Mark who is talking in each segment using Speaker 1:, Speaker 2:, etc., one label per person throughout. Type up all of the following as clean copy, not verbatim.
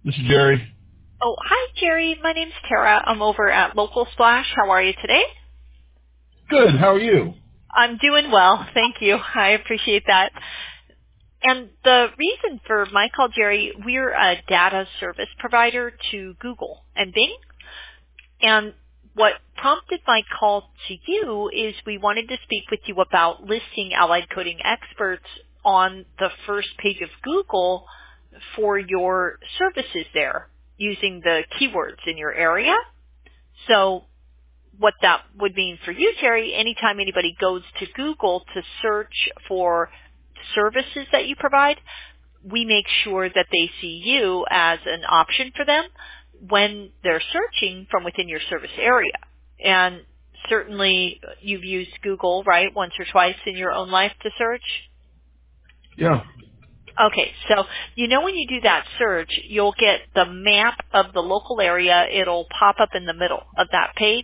Speaker 1: This is Jerry.
Speaker 2: Oh, hi, Jerry. My name's Tara. I'm over at Local Splash. How are you today?
Speaker 1: Good. How are you?
Speaker 2: I'm doing well. Thank you. I appreciate that. And the reason for my call, Jerry, we're a data service provider to Google and Bing. And what prompted my call to you is we wanted to speak with you about listing Allied Coding Experts on the first page of Google for your services there using the keywords in your area. So what that would mean for you, Jerry, anytime anybody goes to Google to search for services that you provide, we make sure that they see you as an option for them when they're searching from within your service area. And certainly you've used Google, right, once or twice in your own life to search?
Speaker 1: Yeah.
Speaker 2: Okay, so you know when you do that search, you'll get the map of the local area. It'll pop up in the middle of that page.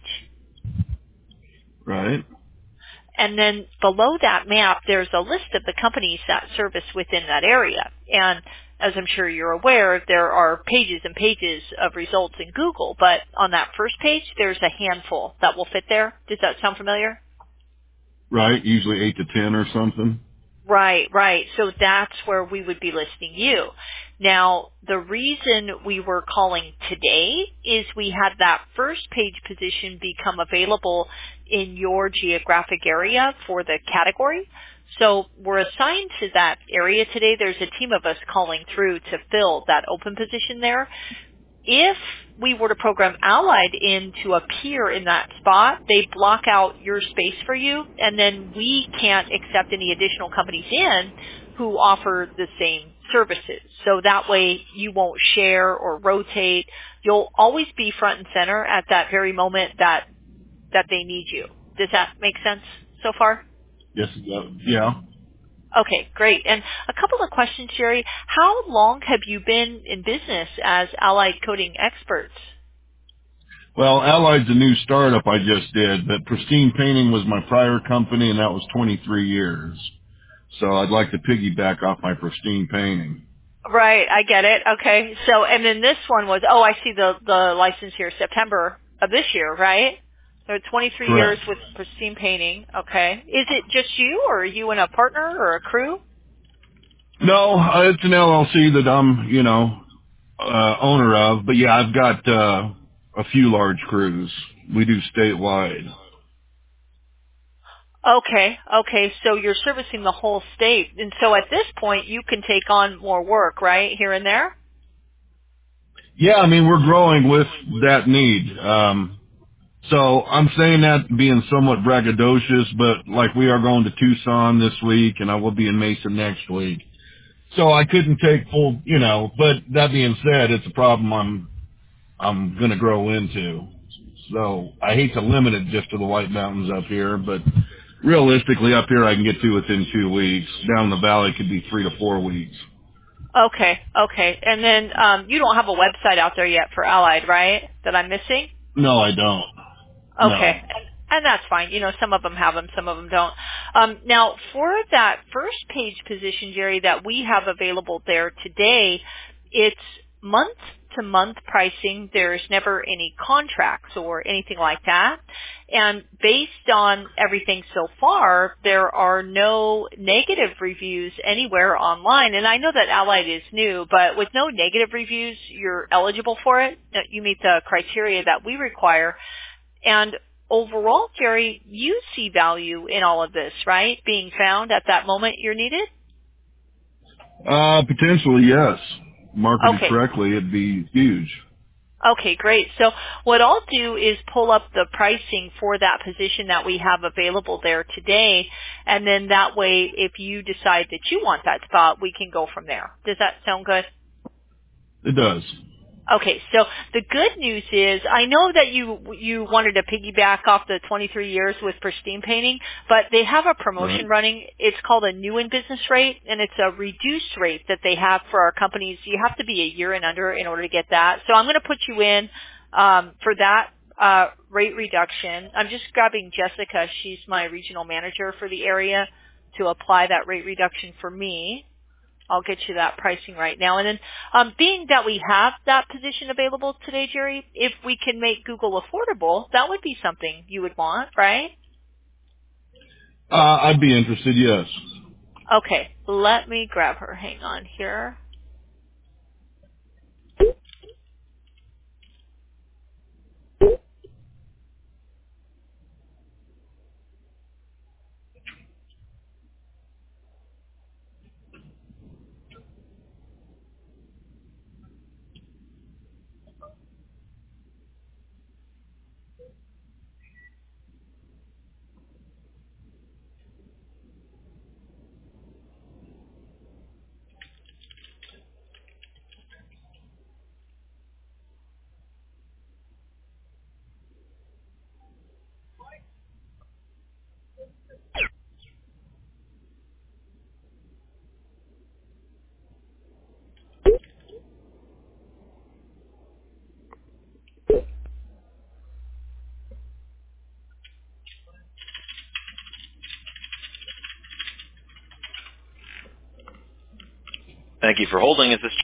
Speaker 1: Right.
Speaker 2: And then below that map, there's a list of the companies that service within that area. And as I'm sure you're aware, there are pages and pages of results in Google, but on that first page, there's a handful that will fit there. Does that sound familiar?
Speaker 1: Right. Usually 8 to 10 or something.
Speaker 2: Right, right. So that's where we would be listing you. Now, the reason we were calling today is we had that first page position become available in your geographic area for the category. So we're assigned to that area today. There's a team of us calling through to fill that open position there. If we were to program Allied in to appear in that spot, they block out your space for you, and then we can't accept any additional companies in who offer the same services. So that way you won't share or rotate. You'll always be front and center at that very moment that they need you. Does that make sense so far?
Speaker 1: Yes. Yeah.
Speaker 2: Okay, great. And a couple of questions, Jerry. How long have you been in business as Allied Coding Experts?
Speaker 1: Well, Allied's a new startup I just did, but Pristine Painting was my prior company, and that was 23 years. So I'd like to piggyback off my Pristine Painting.
Speaker 2: Right, I get it. Okay. So, and then this one was, I see the license here, September of this year, right? So 23 years
Speaker 1: Correct.
Speaker 2: with Pristine Painting. Okay. Is it just you, or are you and a partner or a crew?
Speaker 1: No, it's an LLC that I'm, owner of. But yeah, I've got a few large crews. We do statewide.
Speaker 2: Okay, okay. So you're servicing the whole state. And so at this point, you can take on more work, right, here and there?
Speaker 1: Yeah, I mean, we're growing with that need. So I'm saying that being somewhat braggadocious, but like we are going to Tucson this week and I will be in Mesa next week. So I couldn't take full, but that being said, it's a problem I'm going to grow into. So I hate to limit it just to the White Mountains up here, but realistically up here I can get to within 2 weeks. Down the valley could be 3 to 4 weeks.
Speaker 2: Okay, okay. And then you don't have a website out there yet for Allied, right, that I'm missing?
Speaker 1: No, I don't.
Speaker 2: Okay.
Speaker 1: No.
Speaker 2: And that's fine. Some of them have them, some of them don't. Now, for that first page position, Jerry, that we have available there today, it's month-to-month pricing. There's never any contracts or anything like that. And based on everything so far, there are no negative reviews anywhere online. And I know that Allied is new, but with no negative reviews, you're eligible for it. You meet the criteria that we require. And overall, Jerry, you see value in all of this, right? Being found at that moment you're needed?
Speaker 1: Potentially, yes. Marketed
Speaker 2: Okay.
Speaker 1: correctly, it'd be huge.
Speaker 2: Okay, great. So what I'll do is pull up the pricing for that position that we have available there today, and then that way, if you decide that you want that spot, we can go from there. Does that sound good?
Speaker 1: It does.
Speaker 2: Okay, so the good news is I know that you wanted to piggyback off the 23 years with Pristine Painting, but they have a
Speaker 1: Right.
Speaker 2: promotion running. It's called a new in business rate, and it's a reduced rate that they have for our companies. You have to be a year and under in order to get that. So I'm going to put you in for that rate reduction. I'm just grabbing Jessica. She's my regional manager for the area to apply that rate reduction for me. I'll get you that pricing right now. And then, being that we have that position available today, Jerry, if we can make Google affordable, that would be something you would want, right?
Speaker 1: I'd be interested, yes.
Speaker 2: Okay, let me grab her. Hang on here.
Speaker 3: Thank you for holding. Is this